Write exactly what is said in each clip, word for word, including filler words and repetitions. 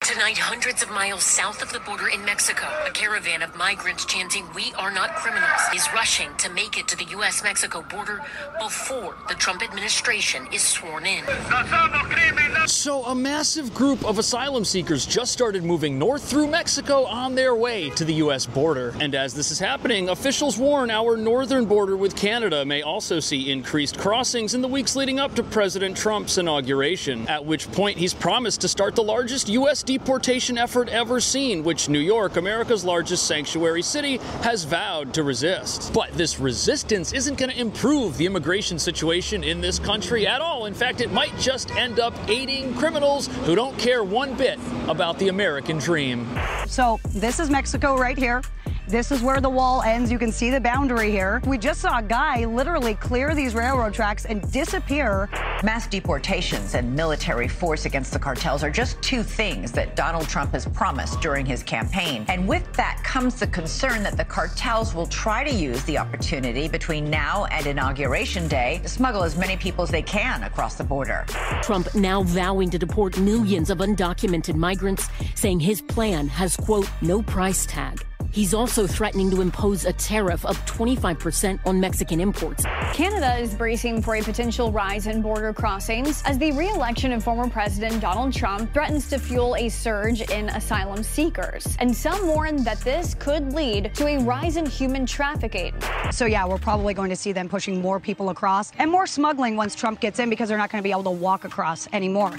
Tonight, hundreds of miles south of the border in Mexico, a caravan of migrants chanting, "We are not criminals," is rushing to make it to the U S Mexico border before the Trump administration is sworn in. So a massive group of asylum seekers just started moving north through Mexico on their way to the U S border. And as this is happening, officials warn our northern border with Canada may also see increased crossings in the weeks leading up to President Trump's inauguration, at which point he's promised to start the largest U S deportation effort ever seen, which New York, America's largest sanctuary city, has vowed to resist. But this resistance isn't going to improve the immigration situation in this country at all. In fact, it might just end up aiding criminals who don't care one bit about the American dream. So this is Mexico right here. This is where the wall ends. You can see the boundary here. We just saw a guy literally clear these railroad tracks and disappear. Mass deportations and military force against the cartels are just two things that Donald Trump has promised during his campaign. And with that comes the concern that the cartels will try to use the opportunity between now and Inauguration Day to smuggle as many people as they can across the border. Trump now vowing to deport millions of undocumented migrants, saying his plan has, quote, no price tag. He's also threatening to impose a tariff of twenty-five percent on Mexican imports. Canada is bracing for a potential rise in border crossings as the re-election of former President Donald Trump threatens to fuel a surge in asylum seekers. And some warn that this could lead to a rise in human trafficking. So yeah, we're probably going to see them pushing more people across and more smuggling once Trump gets in, because they're not going to be able to walk across anymore.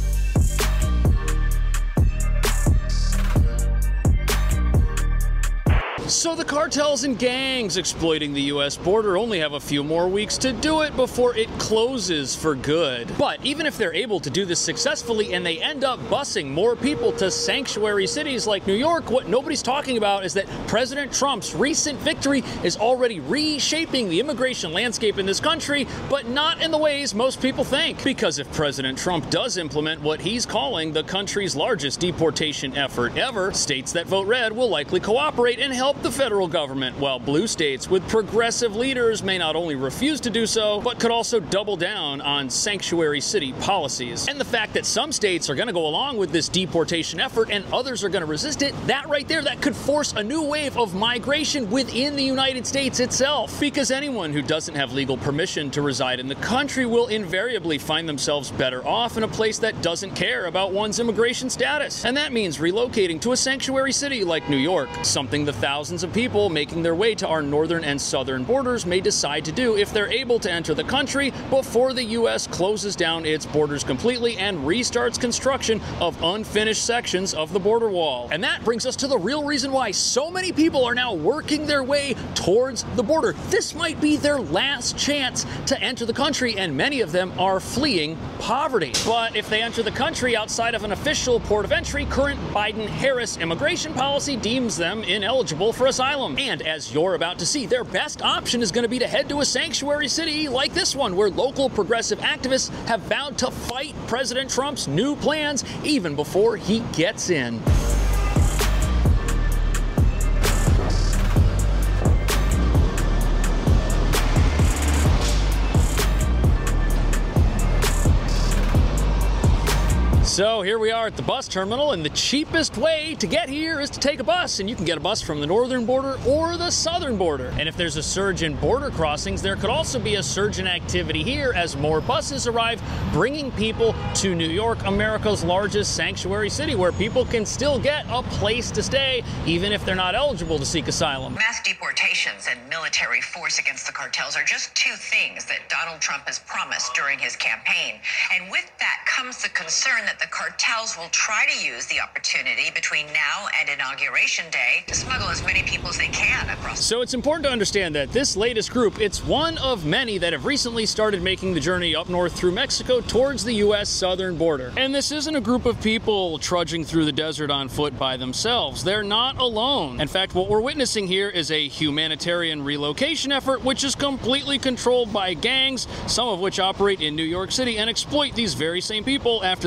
So the cartels and gangs exploiting the U S border only have a few more weeks to do it before it closes for good. But even if they're able to do this successfully and they end up busing more people to sanctuary cities like New York, what nobody's talking about is that President Trump's recent victory is already reshaping the immigration landscape in this country, but not in the ways most people think. Because if President Trump does implement what he's calling the country's largest deportation effort ever, states that vote red will likely cooperate and help the federal government, while blue states with progressive leaders may not only refuse to do so, but could also double down on sanctuary city policies. And the fact that some states are going to go along with this deportation effort and others are going to resist it, that right there, that could force a new wave of migration within the United States itself. Because anyone who doesn't have legal permission to reside in the country will invariably find themselves better off in a place that doesn't care about one's immigration status. And that means relocating to a sanctuary city like New York, something the thousands of people making their way to our northern and southern borders may decide to do if they're able to enter the country before the U S closes down its borders completely and restarts construction of unfinished sections of the border wall. And that brings us to the real reason why so many people are now working their way towards the border. This might be their last chance to enter the country, and many of them are fleeing poverty. But if they enter the country outside of an official port of entry, current Biden-Harris immigration policy deems them ineligible for asylum. And as you're about to see, their best option is going to be to head to a sanctuary city like this one, where local progressive activists have vowed to fight President Trump's new plans even before he gets in. So here we are at the bus terminal, and the cheapest way to get here is to take a bus, and you can get a bus from the northern border or the southern border. And if there's a surge in border crossings, there could also be a surge in activity here as more buses arrive, bringing people to New York, America's largest sanctuary city, where people can still get a place to stay, even if they're not eligible to seek asylum. Mass deportations and military force against the cartels are just two things that Donald Trump has promised during his campaign. And with that comes the concern that the cartels will try to use the opportunity between now and Inauguration Day to smuggle as many people as they can across. So it's important to understand that this latest group, it's one of many that have recently started making the journey up north through Mexico towards the U S southern border. And this isn't a group of people trudging through the desert on foot by themselves. They're not alone. In fact, what we're witnessing here is a humanitarian relocation effort, which is completely controlled by gangs, some of which operate in New York City and exploit these very same people after they get here.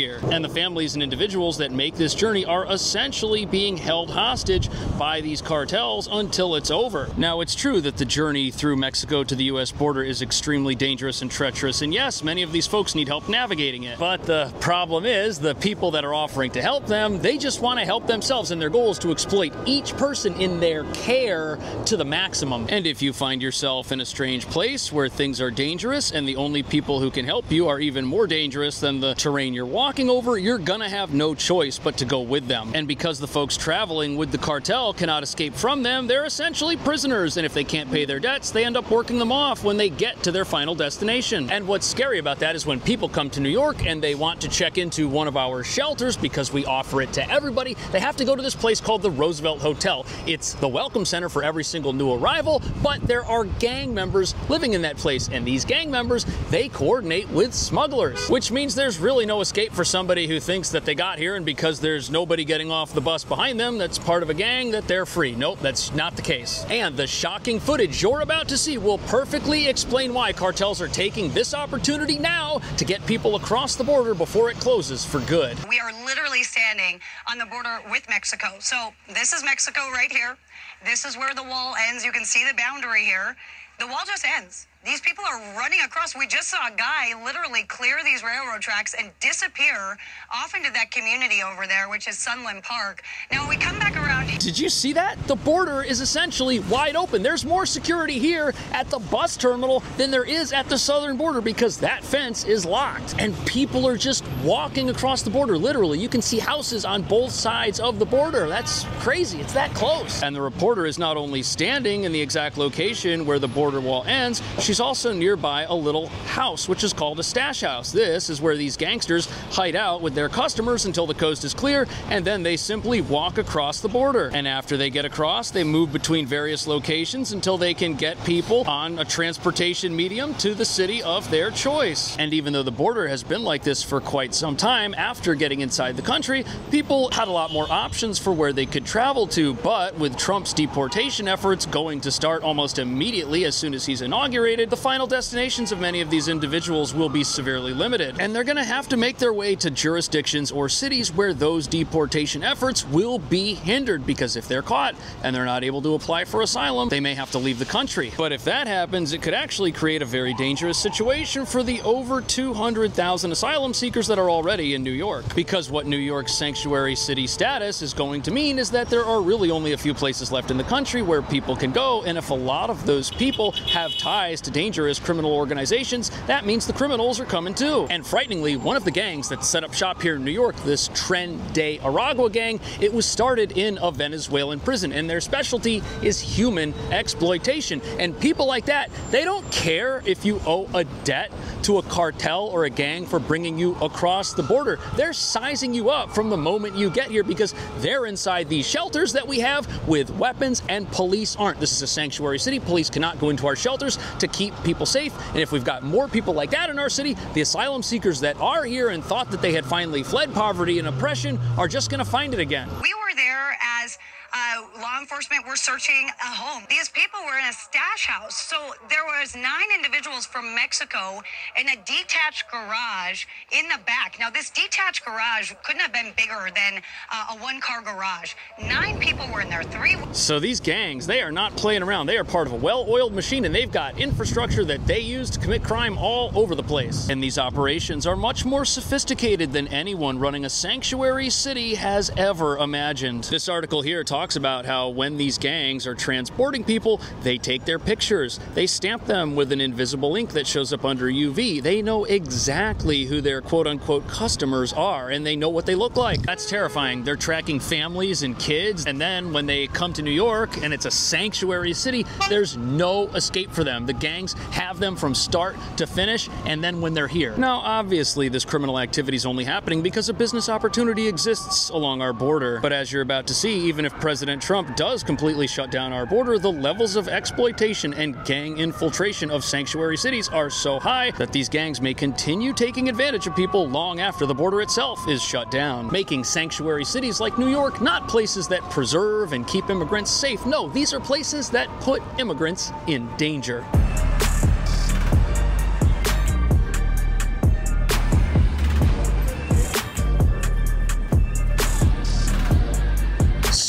here. And the families and individuals that make this journey are essentially being held hostage by these cartels until it's over. Now, it's true that the journey through Mexico to the U S border is extremely dangerous and treacherous, and yes, many of these folks need help navigating it. But the problem is, the people that are offering to help them, they just want to help themselves, and their goal is to exploit each person in their care to the maximum. And if you find yourself in a strange place where things are dangerous and the only people who can help you are even more dangerous than the terrain you're walking over, you're gonna have no choice but to go with them. And because the folks traveling with the cartel cannot escape from them, they're essentially prisoners, and if they can't pay their debts, they end up working them off when they get to their final destination. And what's scary about that is when people come to New York and they want to check into one of our shelters because we offer it to everybody, they have to go to this place called the Roosevelt Hotel. It's the welcome center for every single new arrival, but there are gang members living in that place, and these gang members, they coordinate with smugglers, which means there's really no escape for somebody who thinks that they got here and because there's nobody getting off the bus behind them that's part of a gang that they're free. Nope, that's not the case. And the shocking footage you're about to see will perfectly explain why cartels are taking this opportunity now to get people across the border before it closes for good. We are literally standing on the border with Mexico. So this is Mexico right here. This is where the wall ends. You can see the boundary here. The wall just ends. These people are running across. We just saw a guy literally clear these railroad tracks and disappear off into that community over there, which is Sunland Park. Now, we come back around. Did you see that? The border is essentially wide open. There's more security here at the bus terminal than there is at the southern border because that fence is locked. And people are just walking across the border, literally. You can see houses on both sides of the border. That's crazy. It's that close. And the reporter is not only standing in the exact location where the border wall ends, she's also nearby a little house, which is called a stash house. This is where these gangsters hide out with their customers until the coast is clear, and then they simply walk across the border. And after they get across, they move between various locations until they can get people on a transportation medium to the city of their choice. And even though the border has been like this for quite some time, after getting inside the country, people had a lot more options for where they could travel to. But with Trump's deportation efforts going to start almost immediately as soon as he's inaugurated, the final destinations of many of these individuals will be severely limited, and they're going to have to make their way to jurisdictions or cities where those deportation efforts will be hindered, because if they're caught and they're not able to apply for asylum, they may have to leave the country. But if that happens, it could actually create a very dangerous situation for the over two hundred thousand asylum seekers that are already in New York, because what New York's sanctuary city status is going to mean is that there are really only a few places left in the country where people can go, and if a lot of those people have ties to dangerous criminal organizations, that means the criminals are coming too. And frighteningly, one of the gangs that set up shop here in New York, this Tren de Aragua gang, it was started in a Venezuelan prison, and their specialty is human exploitation. And people like that, they don't care if you owe a debt to a cartel or a gang for bringing you across the border. They're sizing you up from the moment you get here because they're inside these shelters that we have with weapons, and police aren't. This is a sanctuary city. Police cannot go into our shelters to keep people safe. And if we've got more people like that in our city, the asylum seekers that are here and thought that they had finally fled poverty and oppression are just going to find it again. We were there as Uh, law enforcement were searching a home. These people were in a stash house. So there was nine individuals from Mexico in a detached garage in the back. Now, this detached garage couldn't have been bigger than uh, a one-car garage. Nine people were in there. Three. So these gangs, they are not playing around. They are part of a well-oiled machine, and they've got infrastructure that they use to commit crime all over the place. And these operations are much more sophisticated than anyone running a sanctuary city has ever imagined. This article here talks talks about how when these gangs are transporting people, they take their pictures. They stamp them with an invisible ink that shows up under U V. They know exactly who their quote-unquote customers are, and they know what they look like. That's terrifying. They're tracking families and kids, and then when they come to New York and it's a sanctuary city, there's no escape for them. The gangs have them from start to finish, and then when they're here. Now, obviously, this criminal activity is only happening because a business opportunity exists along our border. But as you're about to see, even if President Trump does completely shut down our border, the levels of exploitation and gang infiltration of sanctuary cities are so high that these gangs may continue taking advantage of people long after the border itself is shut down, making sanctuary cities like New York not places that preserve and keep immigrants safe. No, these are places that put immigrants in danger.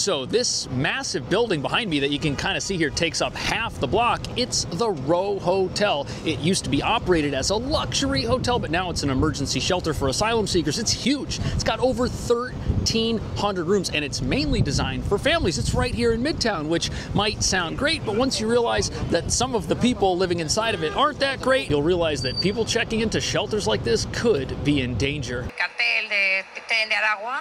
So this massive building behind me that you can kind of see here takes up half the block. It's the Row Hotel. It used to be operated as a luxury hotel, but now it's an emergency shelter for asylum seekers. It's huge. It's got over thirteen hundred rooms, and it's mainly designed for families. It's right here in Midtown, which might sound great, but once you realize that some of the people living inside of it aren't that great, you'll realize that people checking into shelters like this could be in danger. Cartel de, de Aragua.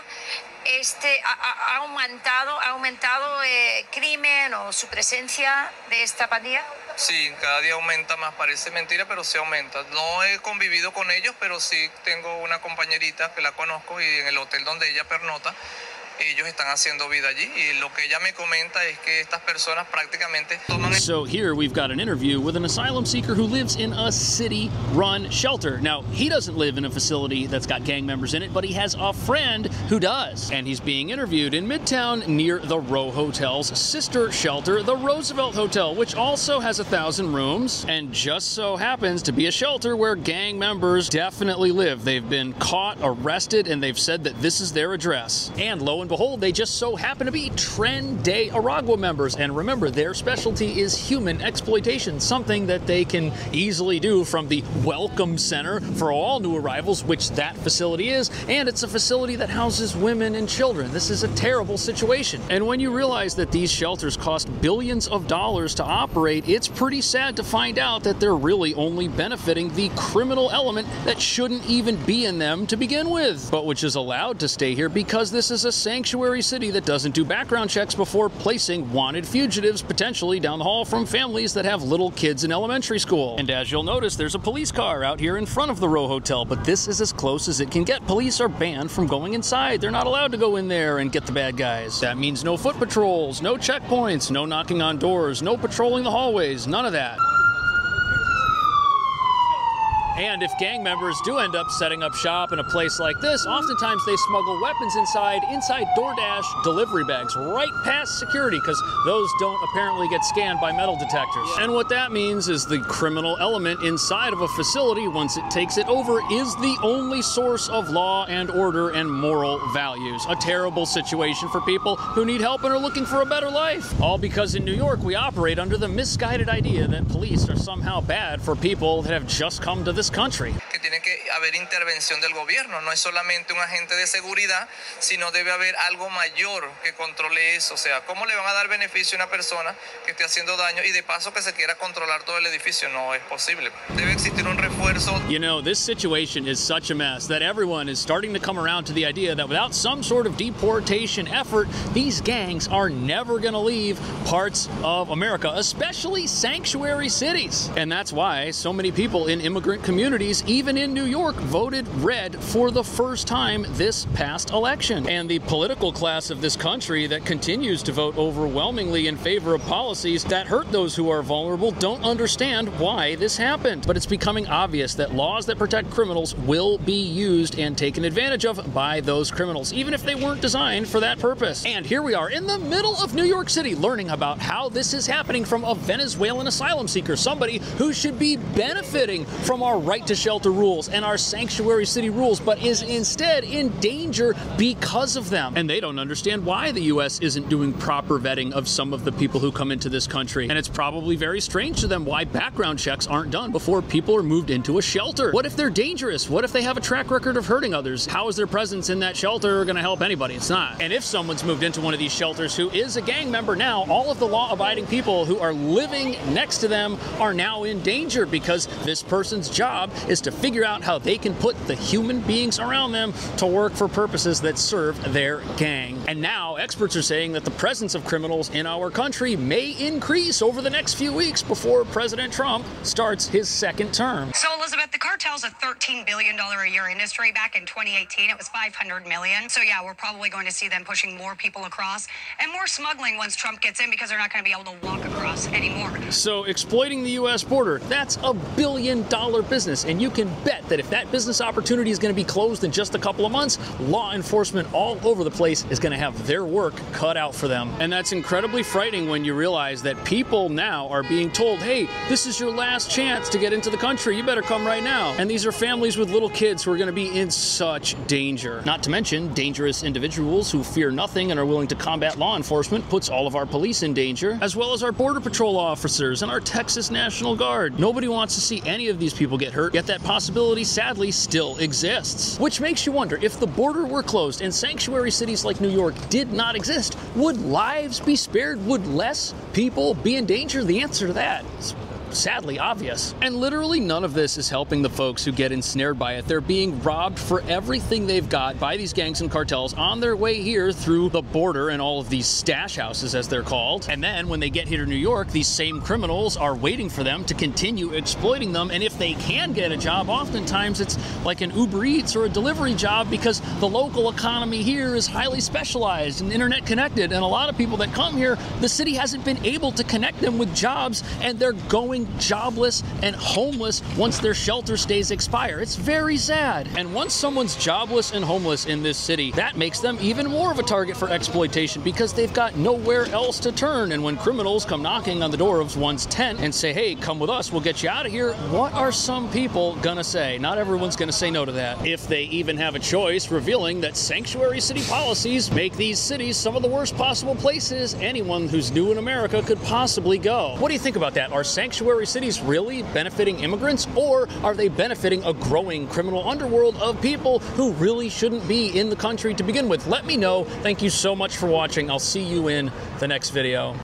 Este ha, ha aumentado, ha aumentado eh, crimen o su presencia de esta pandilla. Sí, cada día aumenta más, parece mentira, pero sí aumenta. No he convivido con ellos, pero sí tengo una compañerita que la conozco y en el hotel donde ella pernota, ellos están haciendo vida allí y lo que ella me comenta es que estas personas prácticamente toman. So here we've got an interview with an asylum seeker who lives in a city-run shelter. Now, he doesn't live in a facility that's got gang members in it, but he has a friend who does. And he's being interviewed in Midtown near the Row Hotel's sister shelter, the Roosevelt Hotel, which also has a thousand rooms and just so happens to be a shelter where gang members definitely live. They've been caught, arrested, and they've said that this is their address. And lo and behold, they just so happen to be Tren de Aragua members. And remember, their specialty is human exploitation, something that they can easily do from the Welcome Center for all new arrivals, which that facility is. And it's a facility that houses women and children. This is a terrible situation. And when you realize that these shelters cost billions of dollars to operate, it's pretty sad to find out that they're really only benefiting the criminal element that shouldn't even be in them to begin with, but which is allowed to stay here because this is a sanctuary city that doesn't do background checks before placing wanted fugitives potentially down the hall from families that have little kids in elementary school. And as you'll notice, there's a police car out here in front of the Row Hotel, but this is as close as it can get. Police are banned from going inside. They're not allowed to go in there and get the bad guys. That means no foot patrols, no checkpoints, no knocking on doors, no patrolling the hallways, none of that. And if gang members do end up setting up shop in a place like this, oftentimes they smuggle weapons inside, inside DoorDash delivery bags, right past security, because those don't apparently get scanned by metal detectors. And what that means is the criminal element inside of a facility, once it takes it over, is the only source of law and order and moral values. A terrible situation for people who need help and are looking for a better life. All because in New York, we operate under the misguided idea that police are somehow bad for people that have just come to this country. Que tiene que haber intervención del gobierno, no es solamente un agente de seguridad, sino debe haber algo mayor que controle eso. O sea, ¿cómo le van a dar beneficio a una persona que esté haciendo daño y de paso que se quiera controlar todo el edificio? No es posible. Debe existir un refuerzo. You know, this situation is such a mess that everyone is starting to come around to the idea that without some sort of deportation effort, these gangs are never going to leave parts of America, especially sanctuary cities. And that's why so many people in immigrant communities communities, even in New York, voted red for the first time this past election. And the political class of this country that continues to vote overwhelmingly in favor of policies that hurt those who are vulnerable don't understand why this happened. But it's becoming obvious that laws that protect criminals will be used and taken advantage of by those criminals, even if they weren't designed for that purpose. And here we are in the middle of New York City learning about how this is happening from a Venezuelan asylum seeker, somebody who should be benefiting from our right to shelter rules and our sanctuary city rules, but is instead in danger because of them. And they don't understand why the U S isn't doing proper vetting of some of the people who come into this country. And it's probably very strange to them why background checks aren't done before people are moved into a shelter. What if they're dangerous? What if they have a track record of hurting others? How is their presence in that shelter going to help anybody? It's not. And if someone's moved into one of these shelters who is a gang member now, all of the law-abiding people who are living next to them are now in danger because this person's job is to figure out how they can put the human beings around them to work for purposes that serve their gang. And now experts are saying that the presence of criminals in our country may increase over the next few weeks before President Trump starts his second term. So, Elizabeth, the cartel's a thirteen billion dollars a year industry. Back in twenty eighteen, it was five hundred million dollars. So, yeah, we're probably going to see them pushing more people across and more smuggling once Trump gets in because they're not going to be able to walk across anymore. So, exploiting the U S border, that's a billion dollar business. And you can bet that if that business opportunity is going to be closed in just a couple of months, law enforcement all over the place is going to have their work cut out for them. And that's incredibly frightening when you realize that people now are being told, hey, this is your last chance to get into the country. You better come right now. And these are families with little kids who are going to be in such danger. Not to mention dangerous individuals who fear nothing and are willing to combat law enforcement puts all of our police in danger, as well as our Border Patrol officers and our Texas National Guard. Nobody wants to see any of these people get hurt, yet that possibility sadly still exists. Which makes you wonder, if the border were closed and sanctuary cities like New York did not exist, would lives be spared? Would less people be in danger? The answer to that is sadly obvious. And literally none of this is helping the folks who get ensnared by it. They're being robbed for everything they've got by these gangs and cartels on their way here through the border and all of these stash houses, as they're called. And then when they get here to New York, these same criminals are waiting for them to continue exploiting them. And if they can get a job, oftentimes it's like an Uber Eats or a delivery job, because the local economy here is highly specialized and internet connected. And a lot of people that come here, the city hasn't been able to connect them with jobs, and they're going jobless and homeless once their shelter stays expire. It's very sad. And once someone's jobless and homeless in this city, that makes them even more of a target for exploitation, because they've got nowhere else to turn. And when criminals come knocking on the door of one's tent and say, hey, come with us, we'll get you out of here, what are some people gonna say? Not everyone's gonna say no to that, if they even have a choice, revealing that sanctuary city policies make these cities some of the worst possible places anyone who's new in America could possibly go. What do you think about that? Are sanctuary cities really benefiting immigrants, or are they benefiting a growing criminal underworld of people who really shouldn't be in the country to begin with? Let me know. Thank you so much for watching. I'll see you in the next video.